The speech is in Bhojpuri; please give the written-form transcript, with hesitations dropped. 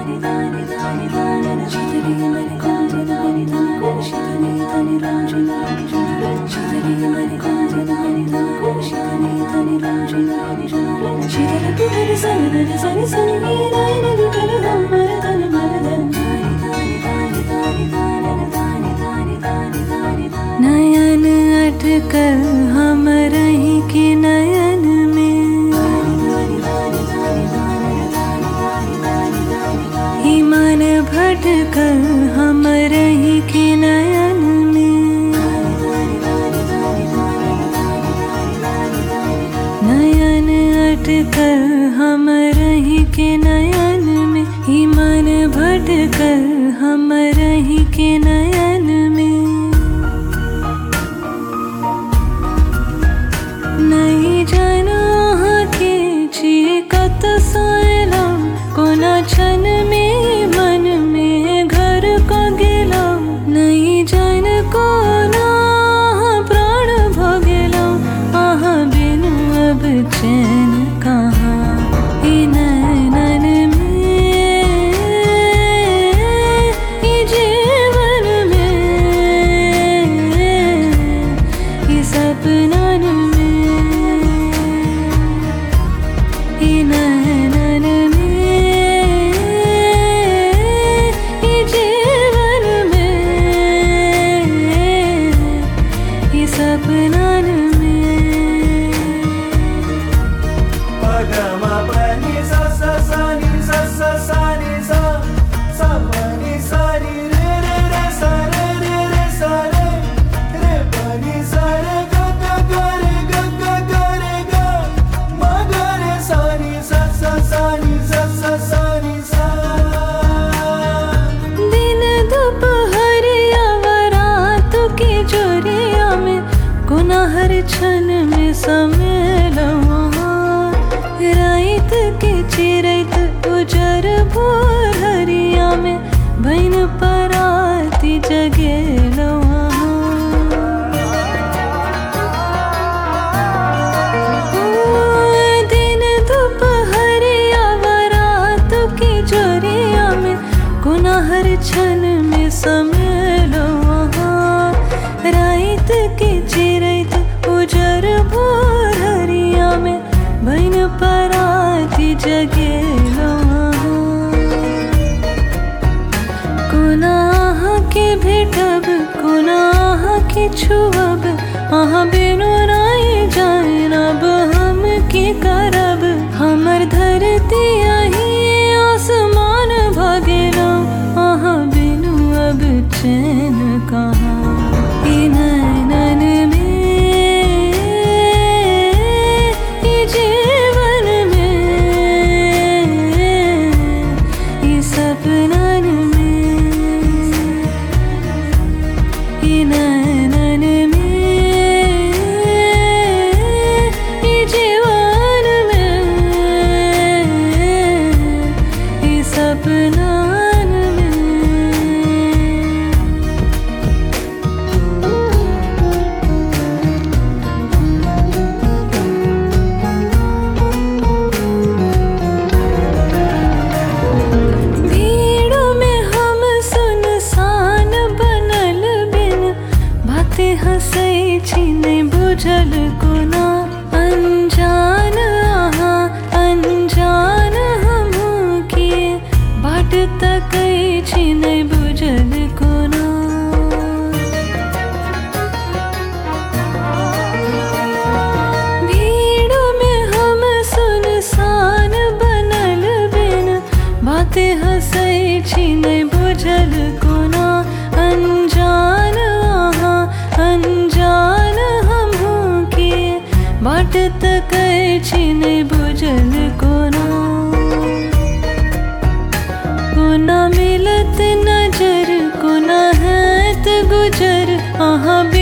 नयन अटकल हम रही के नयन में, ही मन भटकल हम रही के नयन में। नयन अटकल हम रही के नयन में, ही मन भटकल हम रही के नयन में। नहीं जाना के चीकत सोयला कोना छन में मन में घर को गेला। नहीं जान कोना प्राण भोगेला, आहा बिनु अब चैन कहाँ ई नैनन में, ई जीवन में, ई सपनन में, ई नैनन में, ई जीवन में, ई सपनन में। पगमा पनि सा सा सा नि सा सा सा नि सा सा पनि सा नि रे रे रे सा रे रे रे सा रे रे पनि सा रे ग ग ग रे ग ग ग रे ग म ग रे सा नि सा सा सा नि सा सा सा नि सा। दिन दोपहरिया व रात की जोरिया में, गुनाहर छन में समेला। रात के चिरैत उजर भोरहरिया में, भैन पराती जगेला। दिन दोपहरिया व रात की जोरिया में, गुनाहर छन में समेला। रात के चिरैत उजर भोरहरिया में, भैन पराती जगेला। गुनाह के भेटब गुनाह के छुअब, आहा बिनु नाई जाए अब हम की करब। हमर धरती अही आसमान भगेला, आहा बिनु अब चैन कहाँ ई नैनन में, ई जीवन में, ई सपनन में, ई नैनन में, ई जीवन में, ई सपनन में। भीड़ में हम सुनसान बनल बिन, बातें हंसै छी नहीं बुझल कोना। अनजान आहा अनजान हमहू किए, बाट तकै छी नहीं बुझल कोना। भीड़ में हम सुनसान बनल बिन, बातें हंसै छी नहीं बुझल कोना। अनजान आहा अनजान हमहू किए, बाट तकै छी नहीं बुझल कोना। कोना मिलत नजर कोना हैत गुजर, आहा